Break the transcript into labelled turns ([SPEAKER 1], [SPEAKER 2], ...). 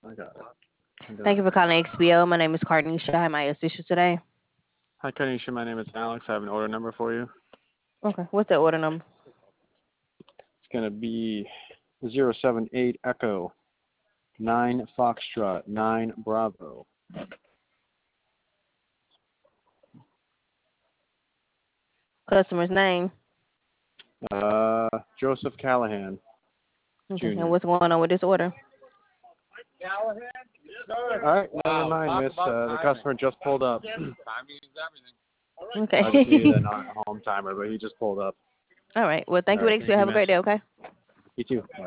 [SPEAKER 1] I got it. I'm
[SPEAKER 2] Thank you
[SPEAKER 1] done.
[SPEAKER 2] for calling XPO. My name is Carnisha. How am I assist you today?
[SPEAKER 1] Hi, Kanisha. My name is Alex. I have an order number for you.
[SPEAKER 2] Okay. What's the order number?
[SPEAKER 1] It's going to be 078 Echo 9 Foxtrot 9 Bravo.
[SPEAKER 2] Customer's name.
[SPEAKER 1] Joseph Callahan
[SPEAKER 2] Okay. And
[SPEAKER 1] Jr.
[SPEAKER 2] what's going on with this order?
[SPEAKER 1] All right, never mind, miss. The customer just pulled up.
[SPEAKER 2] Okay.
[SPEAKER 1] I just needed a not home timer, but he just pulled up.
[SPEAKER 2] All right. Well, thank
[SPEAKER 1] All
[SPEAKER 2] you,
[SPEAKER 1] right,
[SPEAKER 2] XPO.
[SPEAKER 1] thank you,
[SPEAKER 2] Have a
[SPEAKER 1] miss.
[SPEAKER 2] great day, okay?
[SPEAKER 1] You too. Bye.